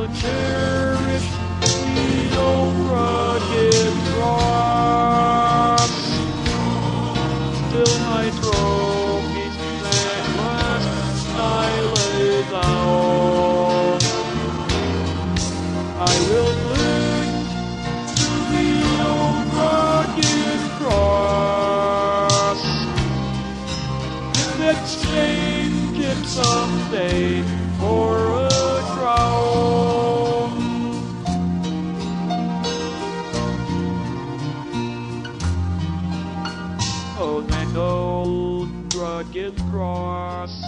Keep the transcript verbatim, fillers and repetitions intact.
cherish the old rugged cross. Till my trophies at last I lay down, I will cling to the old rugged cross and exchange it someday for a crown. Oh, that old rugged cross.